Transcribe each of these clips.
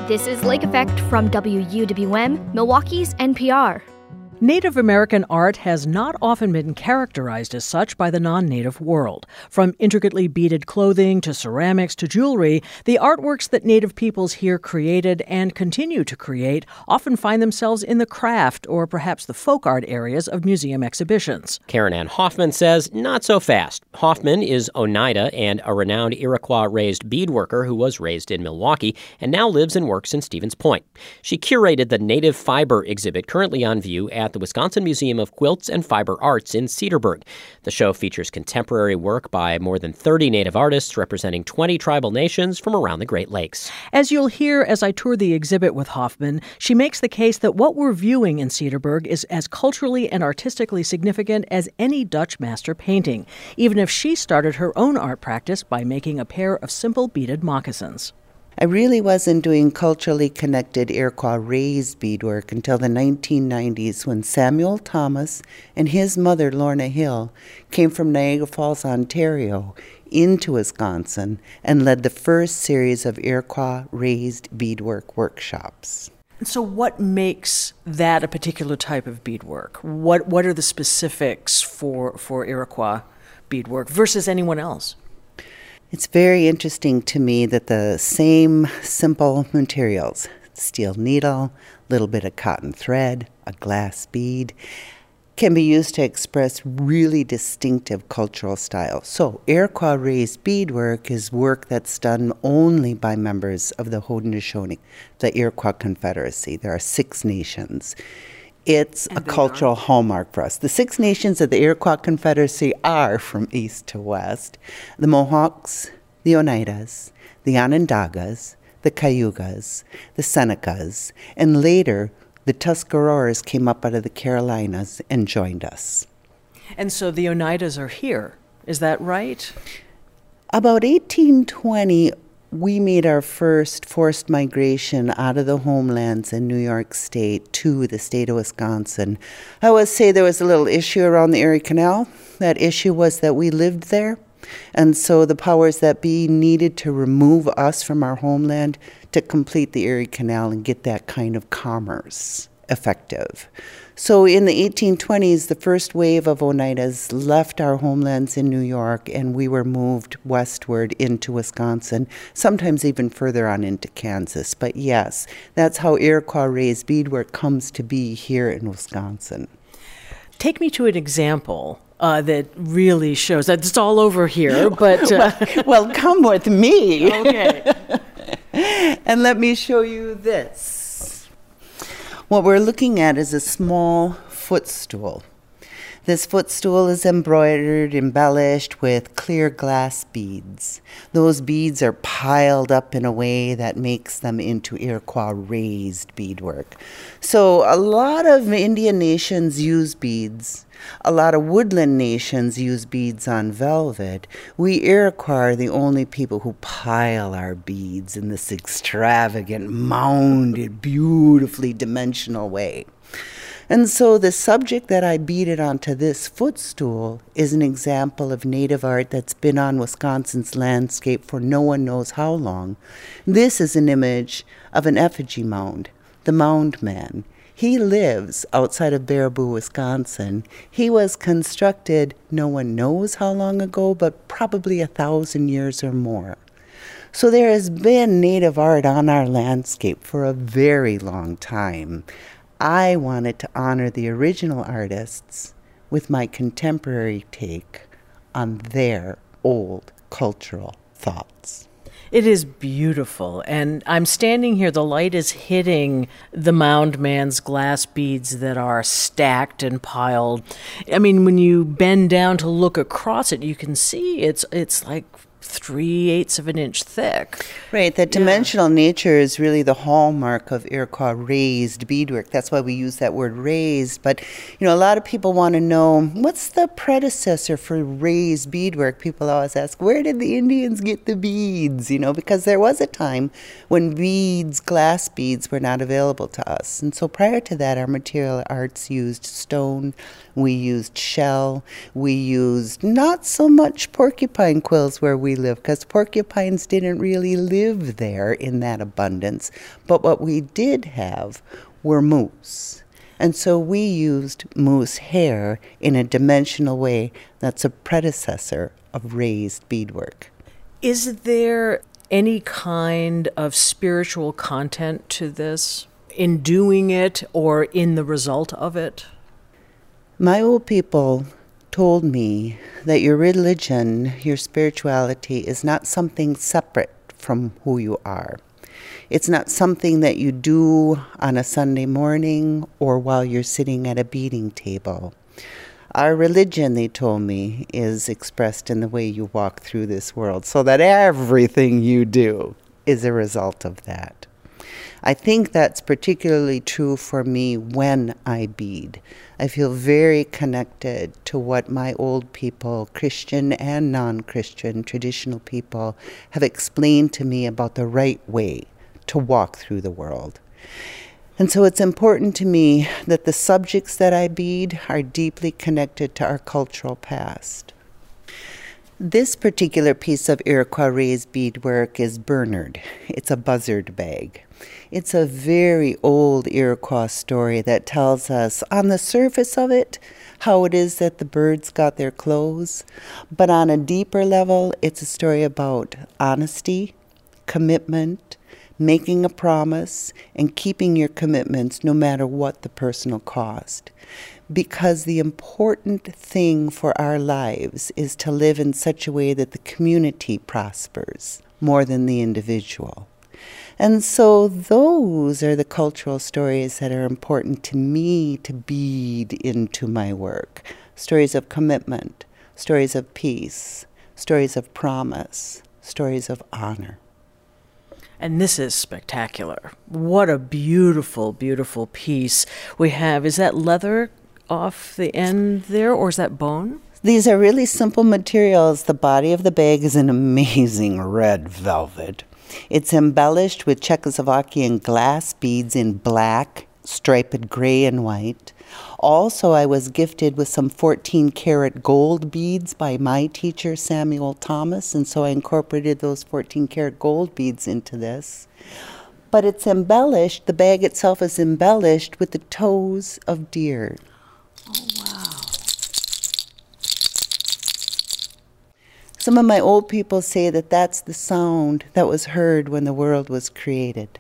This is Lake Effect from WUWM, Milwaukee's NPR. Native American art has not often been characterized as such by the non-Native world. From intricately beaded clothing to ceramics to jewelry, the artworks that Native peoples here created and continue to create often find themselves in the craft or perhaps the folk art areas of museum exhibitions. Karen Ann Hoffman says not so fast. Hoffman is Oneida and a renowned Iroquois-raised beadworker who was raised in Milwaukee and now lives and works in Stevens Point. She curated the Native Fiber exhibit currently on view at the Wisconsin Museum of Quilts and Fiber Arts in Cedarburg. The show features contemporary work by more than 30 Native artists representing 20 tribal nations from around the Great Lakes. As you'll hear as I tour the exhibit with Hoffman, she makes the case that what we're viewing in Cedarburg is as culturally and artistically significant as any Dutch master painting, even if she started her own art practice by making a pair of simple beaded moccasins. I really wasn't doing culturally connected Iroquois raised beadwork until the 1990s when Samuel Thomas and his mother, Lorna Hill, came from Niagara Falls, Ontario, into Wisconsin and led the first series of Iroquois raised beadwork workshops. So what makes that a particular type of beadwork? What are the specifics for Iroquois beadwork versus anyone else? It's very interesting to me that the same simple materials, steel needle, little bit of cotton thread, a glass bead, can be used to express really distinctive cultural styles. So Iroquois raised beadwork is work that's done only by members of the Haudenosaunee, the Iroquois Confederacy. There are 6 nations. It's a cultural hallmark for us. The 6 nations of the Iroquois Confederacy are, from east to west, the Mohawks, the Oneidas, the Onondagas, the Cayugas, the Senecas, and later the Tuscaroras came up out of the Carolinas and joined us. And so the Oneidas are here, is that right? About 1820, we made our first forced migration out of the homelands in New York State to the state of Wisconsin. I always say there was a little issue around the Erie Canal. That issue was that we lived there, and so the powers that be needed to remove us from our homeland to complete the Erie Canal and get that kind of commerce effective. So in the 1820s, the first wave of Oneidas left our homelands in New York, and we were moved westward into Wisconsin, sometimes even further on into Kansas. But yes, that's how Iroquois raised beadwork comes to be here in Wisconsin. Take me to an example that really shows that it's all over here. But well, come with me. Okay. And let me show you this. What we're looking at is a small footstool. This footstool is embroidered, embellished with clear glass beads. Those beads are piled up in a way that makes them into Iroquois raised beadwork. So a lot of Indian nations use beads. A lot of woodland nations use beads on velvet. We Iroquois are the only people who pile our beads in this extravagant, mounded, beautifully dimensional way. And so the subject that I beaded onto this footstool is an example of Native art that's been on Wisconsin's landscape for no one knows how long. This is an image of an effigy mound, the Mound Man. He lives outside of Baraboo, Wisconsin. He was constructed no one knows how long ago, but probably 1,000 years or more. So there has been Native art on our landscape for a very long time. I wanted to honor the original artists with my contemporary take on their old cultural thoughts. It is beautiful, and I'm standing here, the light is hitting the Mound Man's glass beads that are stacked and piled. I mean, when you bend down to look across it, you can see it's like 3/8 of an inch thick. Right, that dimensional nature is really the hallmark of Iroquois raised beadwork. That's why we use that word raised. But, you know, a lot of people want to know, what's the predecessor for raised beadwork? People always ask, where did the Indians get the beads? You know, because there was a time when beads, glass beads, were not available to us. And so prior to that, our material arts used stone, we used shell, we used not so much porcupine quills where we we live, because porcupines didn't really live there in that abundance. But what we did have were moose. And so we used moose hair in a dimensional way that's a predecessor of raised beadwork. Is there any kind of spiritual content to this in doing it or in the result of it? My old people told me that your religion, your spirituality, is not something separate from who you are. It's not something that you do on a Sunday morning or while you're sitting at a beading table. Our religion, they told me, is expressed in the way you walk through this world, so that everything you do is a result of that. I think that's particularly true for me when I bead. I feel very connected to what my old people, Christian and non-Christian, traditional people, have explained to me about the right way to walk through the world. And so it's important to me that the subjects that I bead are deeply connected to our cultural past. This particular piece of Iroquois raised beadwork is Bernard. It's a buzzard bag. It's a very old Iroquois story that tells us, on the surface of it, how it is that the birds got their clothes. But on a deeper level, it's a story about honesty, commitment, making a promise, and keeping your commitments no matter what the personal cost. Because the important thing for our lives is to live in such a way that the community prospers more than the individual. And so those are the cultural stories that are important to me to bead into my work. Stories of commitment, stories of peace, stories of promise, stories of honor. And this is spectacular. What a beautiful, beautiful piece we have. Is that leather off the end there, or is that bone? These are really simple materials. The body of the bag is an amazing red velvet. It's embellished with Czechoslovakian glass beads in black, striped gray and white. Also, I was gifted with some 14-karat gold beads by my teacher, Samuel Thomas, and so I incorporated those 14-karat gold beads into this. But it's embellished, the bag itself is embellished with the toes of deer. Oh, wow. Some of my old people say that that's the sound that was heard when the world was created.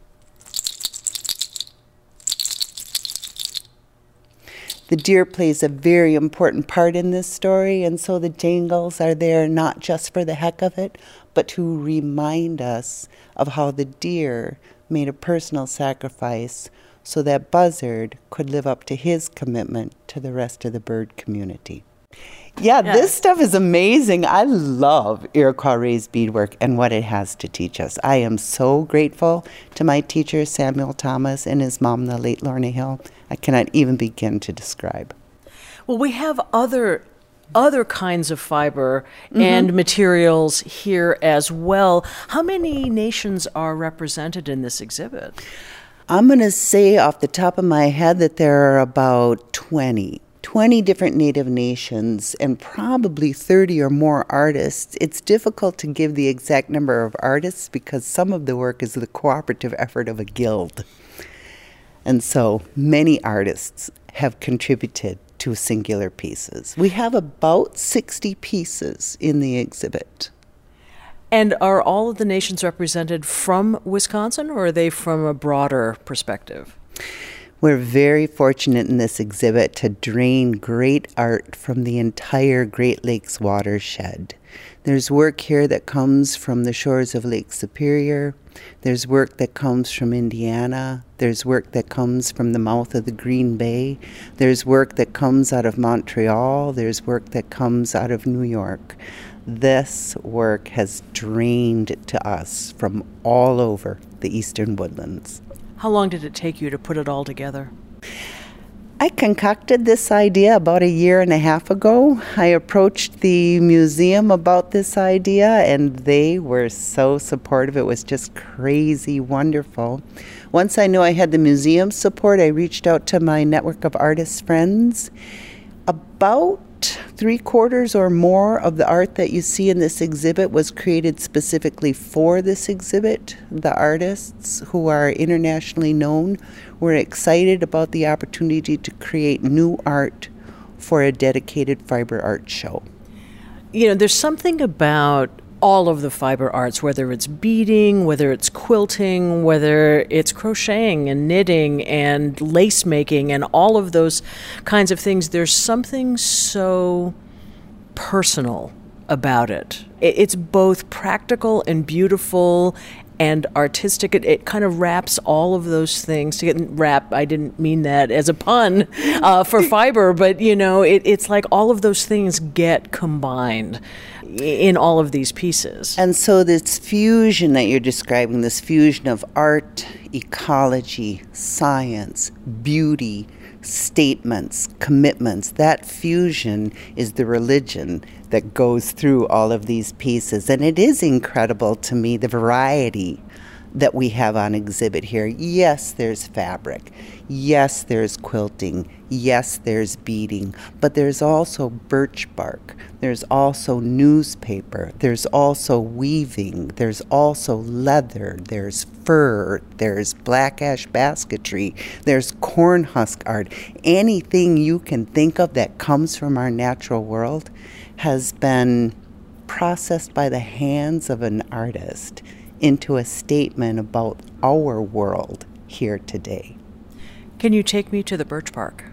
The deer plays a very important part in this story, and so the jangles are there not just for the heck of it, but to remind us of how the deer made a personal sacrifice so that Buzzard could live up to his commitment to the rest of the bird community. Yeah, this stuff is amazing. I love Iroquois raised beadwork and what it has to teach us. I am so grateful to my teacher, Samuel Thomas, and his mom, the late Lorna Hill. I cannot even begin to describe. Well, we have other kinds of fiber and materials here as well. How many nations are represented in this exhibit? I'm going to say off the top of my head that there are about 20 different Native nations and probably 30 or more artists. It's difficult to give the exact number of artists because some of the work is the cooperative effort of a guild. And so many artists have contributed to singular pieces. We have about 60 pieces in the exhibit. And are all of the nations represented from Wisconsin, or are they from a broader perspective? We're very fortunate in this exhibit to drain great art from the entire Great Lakes watershed. There's work here that comes from the shores of Lake Superior. There's work that comes from Indiana. There's work that comes from the mouth of the Green Bay. There's work that comes out of Montreal. There's work that comes out of New York. This work has drained to us from all over the eastern woodlands. How long did it take you to put it all together? I concocted this idea about a year and a half ago. I approached the museum about this idea, and they were so supportive. It was just crazy wonderful. Once I knew I had the museum support, I reached out to my network of artist friends. About 3/4 or more of the art that you see in this exhibit was created specifically for this exhibit. The artists, who are internationally known, were excited about the opportunity to create new art for a dedicated fiber art show. You know, there's something about all of the fiber arts, whether it's beading, whether it's quilting, whether it's crocheting and knitting and lace making and all of those kinds of things. There's something so personal about it. It's both practical and beautiful and artistic. It kind of wraps all of those things together. Wrap, I didn't mean that as a pun for fiber, but you know, it's like all of those things get combined in all of these pieces. And so this fusion that you're describing, this fusion of art, ecology, science, beauty, statements, commitments, that fusion is the religion that goes through all of these pieces. And it is incredible to me, the variety that we have on exhibit here. Yes, there's fabric. Yes, there's quilting. Yes, there's beading. But there's also birch bark. There's also newspaper. There's also weaving. There's also leather. There's fur. There's black ash basketry. There's corn husk art. Anything you can think of that comes from our natural world has been processed by the hands of an artist into a statement about our world here today. Can you take me to the birch bark?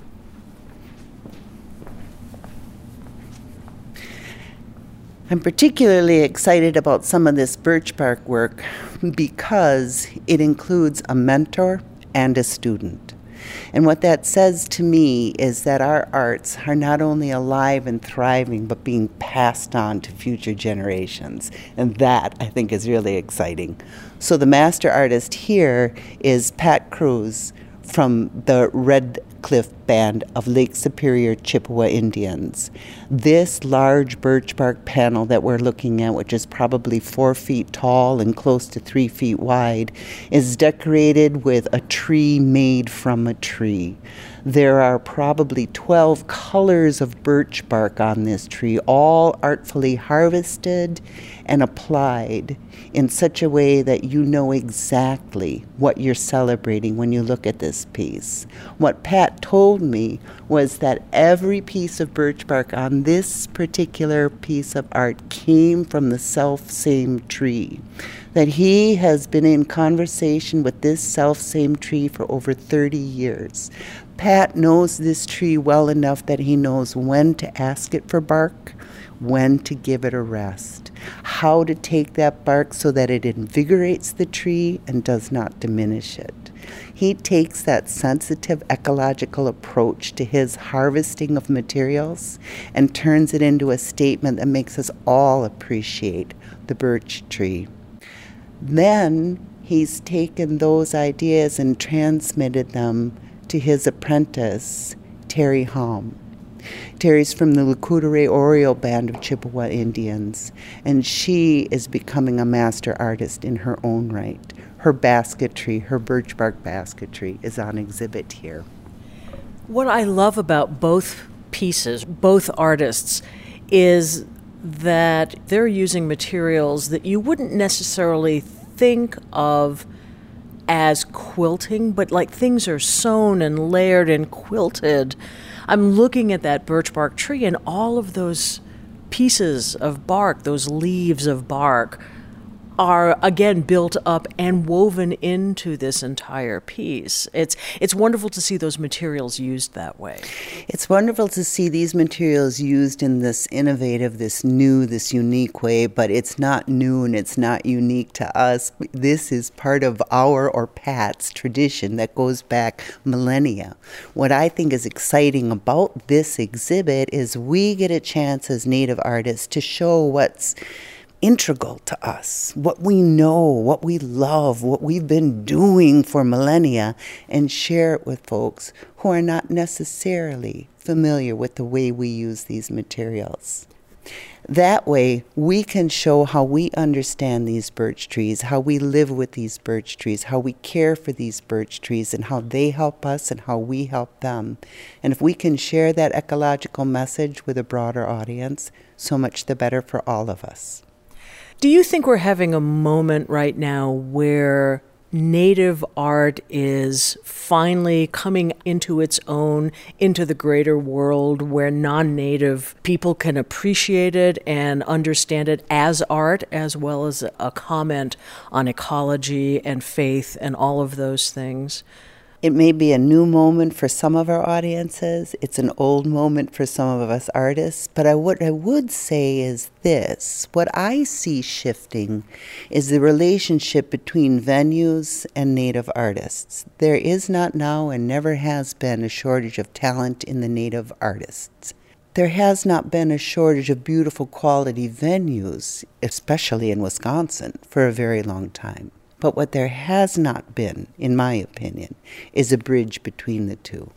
I'm particularly excited about some of this birch bark work because it includes a mentor and a student. And what that says to me is that our arts are not only alive and thriving, but being passed on to future generations. And that, I think, is really exciting. So the master artist here is Pat Cruz from the Red Cliff Band of Lake Superior Chippewa Indians. This large birch bark panel that we're looking at, which is probably 4 feet tall and close to 3 feet wide, is decorated with a tree made from a tree. There are probably 12 colors of birch bark on this tree, all artfully harvested and applied in such a way that you know exactly what you're celebrating when you look at this piece. What Pat told me was that every piece of birch bark on this particular piece of art came from the self-same tree, that he has been in conversation with this self-same tree for over 30 years. Pat knows this tree well enough that he knows when to ask it for bark, when to give it a rest, how to take that bark so that it invigorates the tree and does not diminish it. He takes that sensitive ecological approach to his harvesting of materials and turns it into a statement that makes us all appreciate the birch tree. Then he's taken those ideas and transmitted them to his apprentice, Terry Halm. Terry's from the Lakota Oriole Band of Chippewa Indians, and she is becoming a master artist in her own right. Her basketry, her birch bark basketry, is on exhibit here. What I love about both pieces, both artists, is that they're using materials that you wouldn't necessarily think of as quilting, but like things are sewn and layered and quilted. I'm looking at that birch bark tree, and all of those pieces of bark, those leaves of bark, are again built up and woven into this entire piece. It's wonderful to see those materials used that way. It's wonderful to see these materials used in this innovative, this new, this unique way, but it's not new and it's not unique to us. This is part of our, or Pat's, tradition that goes back millennia. What I think is exciting about this exhibit is we get a chance as Native artists to show what's integral to us, what we know, what we love, what we've been doing for millennia, and share it with folks who are not necessarily familiar with the way we use these materials. That way, we can show how we understand these birch trees, how we live with these birch trees, how we care for these birch trees, and how they help us and how we help them. And if we can share that ecological message with a broader audience, so much the better for all of us. Do you think we're having a moment right now where Native art is finally coming into its own, into the greater world, where non-Native people can appreciate it and understand it as art, as well as a comment on ecology and faith and all of those things? It may be a new moment for some of our audiences. It's an old moment for some of us artists. But what I would say is this. What I see shifting is the relationship between venues and Native artists. There is not now and never has been a shortage of talent in the Native artists. There has not been a shortage of beautiful quality venues, especially in Wisconsin, for a very long time. But what there has not been, in my opinion, is a bridge between the two.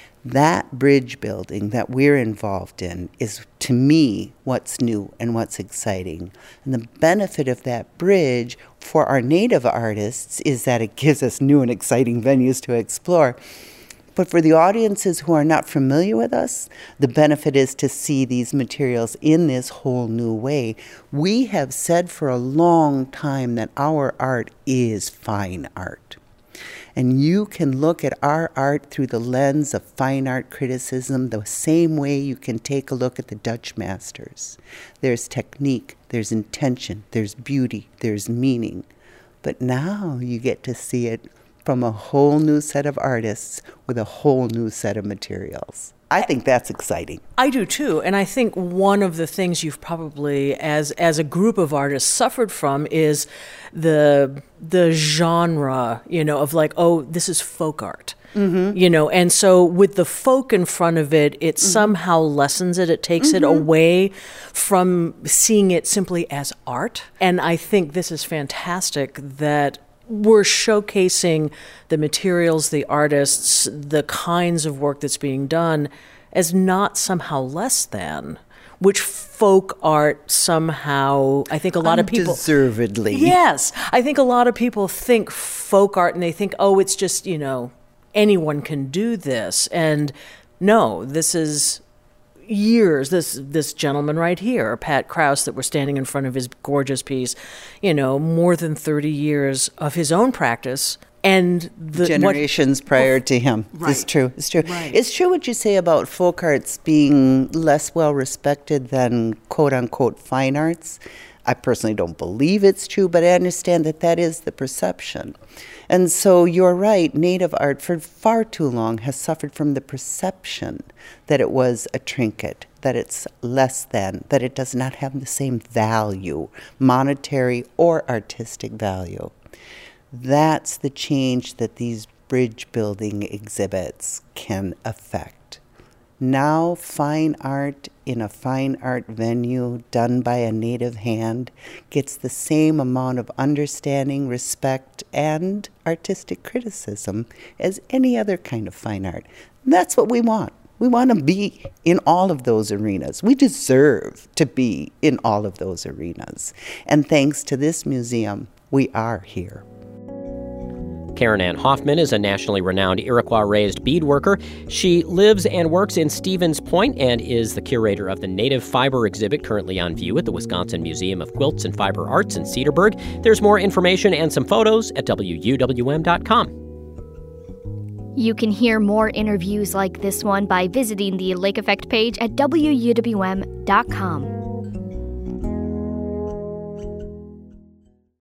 That bridge building that we're involved in is, to me, what's new and what's exciting. And the benefit of that bridge for our Native artists is that it gives us new and exciting venues to explore. But for the audiences who are not familiar with us, the benefit is to see these materials in this whole new way. We have said for a long time that our art is fine art. And you can look at our art through the lens of fine art criticism the same way you can take a look at the Dutch masters. There's technique, there's intention, there's beauty, there's meaning. But now you get to see it from a whole new set of artists with a whole new set of materials. I think that's exciting. I do too, and I think one of the things you've probably, as a group of artists, suffered from is the genre, of like, oh, this is folk art. Mm-hmm. And so with the folk in front of it, it somehow lessens it. It takes it away from seeing it simply as art. And I think this is fantastic that we're showcasing the materials, the artists, the kinds of work that's being done as not somehow less than, which folk art somehow, I think a lot of people... Undeservedly. Yes. I think a lot of people think folk art and they think, oh, it's just, anyone can do this. And no, this is years, this gentleman right here, Pat Krause, that we're standing in front of his gorgeous piece, more than 30 years of his own practice. And the generations prior to him. Right. It's true. Right. It's true what you say about folk arts being less well respected than quote unquote fine arts. I personally don't believe it's true, but I understand that is the perception. And so you're right, Native art for far too long has suffered from the perception that it was a trinket, that it's less than, that it does not have the same value, monetary or artistic value. That's the change that these bridge building exhibits can affect. Now, fine art in a fine art venue done by a Native hand gets the same amount of understanding, respect, and artistic criticism as any other kind of fine art. And that's what we want. We want to be in all of those arenas. We deserve to be in all of those arenas. And thanks to this museum, we are here. Karen Ann Hoffman is a nationally renowned Iroquois-raised beadworker. She lives and works in Stevens Point and is the curator of the Native Fiber exhibit currently on view at the Wisconsin Museum of Quilts and Fiber Arts in Cedarburg. There's more information and some photos at WUWM.com. You can hear more interviews like this one by visiting the Lake Effect page at WUWM.com.